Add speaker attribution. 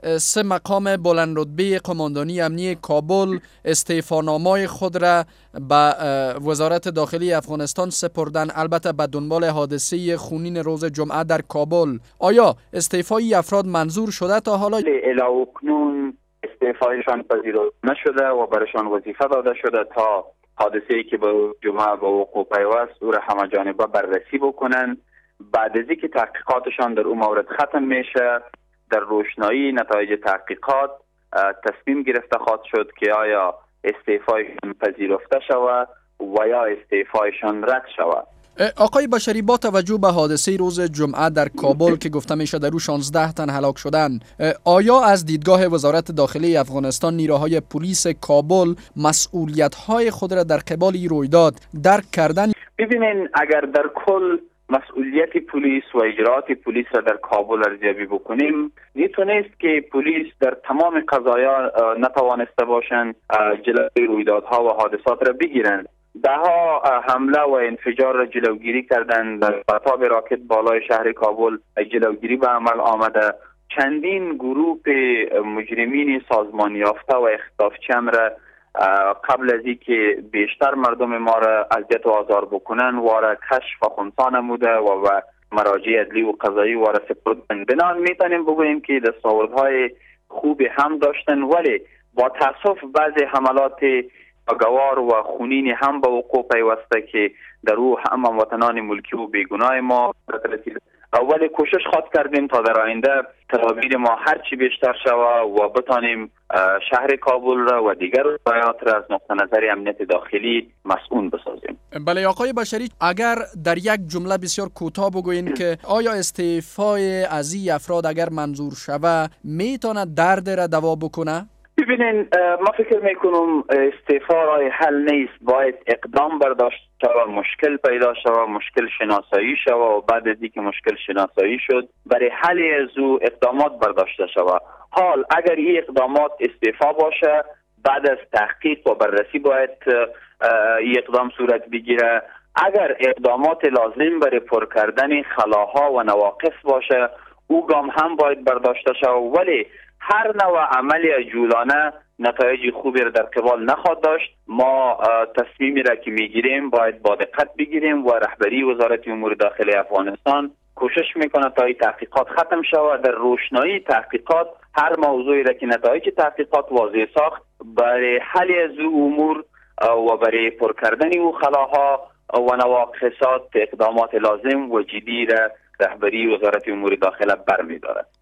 Speaker 1: سه مقام بلند رتبه قماندانی امنیه کابل استعفانامه‌های خود را به وزارت داخلی افغانستان سپردن، البته به دنبال حادثه خونین روز جمعه در کابل. آیا استعفای افراد منظور شده تا حالا؟
Speaker 2: الی استعفایشان پذیرفته نشده و برشان وظیفه داده شده تا حادثه‌ای که به جمعه به وقوع پیوست او را همه جانبه بررسی بکنن. بعد از اینکه تحقیقاتشان در اون مورد ختم میشه، در روشنایی نتایج تحقیقات تصمیم گرفته خواهد شد که آیا استعفایشان پذیرفته شود و یا استعفایشان رد شود.
Speaker 1: آقای بشری، با توجه به حادثه روز جمعه در کابل که گفته میشه در او 16 تن هلاک شدند، آیا از دیدگاه وزارت داخلی افغانستان نیروهای پلیس کابل مسئولیت‌های خود را در قبال این رویداد درک کردن؟
Speaker 2: ببینین، اگر در کل مسئولیت پلیس و اجرات پلیس را در کابل ارزیابی بکنیم، نیست که پلیس در تمام قضایا نتوانسته باشند جلوی رویدادها و حادثات را بگیرند. دهها حمله و انفجار را جلوگیری کردند. در پرتاب راکت بالای شهر کابل جلوگیری به عمل آمده. چندین گروه مجرمین سازمان یافته و اختطافچم را قبل از اینکه بیشتر مردم ما را اذیت و آزار بکنن واره کشف و خنثی نموده و مراجع عدلی و قضایی واره سپردن. بنابراین میتونیم بگوییم که دستاوردهای خوبی هم داشتن، ولی با تاسف بعضی حملات گوار و خونین هم به وقوع پیوسته که در او هم هموطنان ملکی و بیگناه ما رسید. اولی کوشش خواهد کردیم تا در آینده تدابیر ما هرچی بیشتر شود و بتانیم شهر کابل را و دیگر ولایات را از نقطه نظر امنیت داخلی مسئول بسازیم.
Speaker 1: بله آقای بشری، اگر در یک جمله بسیار کوتاه بگوین که آیا استعفای از این افراد اگر منظور شود میتونه درد را دوا بکنه؟
Speaker 2: ببینین، ما فکر میکنم استعفا راه حل نیست. باید اقدام برداشت شود، مشکل پیدا شود، مشکل شناسایی شود و بعد از اینکه مشکل شناسایی شد برای حل از او اقدامات برداشته شود. حال اگر این اقدامات استعفا باشه، بعد از تحقیق و بررسی باید این اقدام صورت بگیره. اگر اقدامات لازم برای پر کردن خلاها و نواقص باشه، او گام هم باید برداشته شود. ولی هر نوع عمل عجولانه نتایج خوبی را در قبال نخواهد داشت. ما تصمیمی را که میگیریم باید با دقت بگیریم و رهبری وزارت امور داخلی افغانستان کوشش میکنه تا این تحقیقات ختم شود. در روشنایی تحقیقات هر موضوعی را که نتایج تحقیقات واضح ساخت برای حل از امور و برای پر کردن او خلاها و نواقصات اقدامات لازم و جدی را رهبری وزارت امور داخله برمی‌دارد.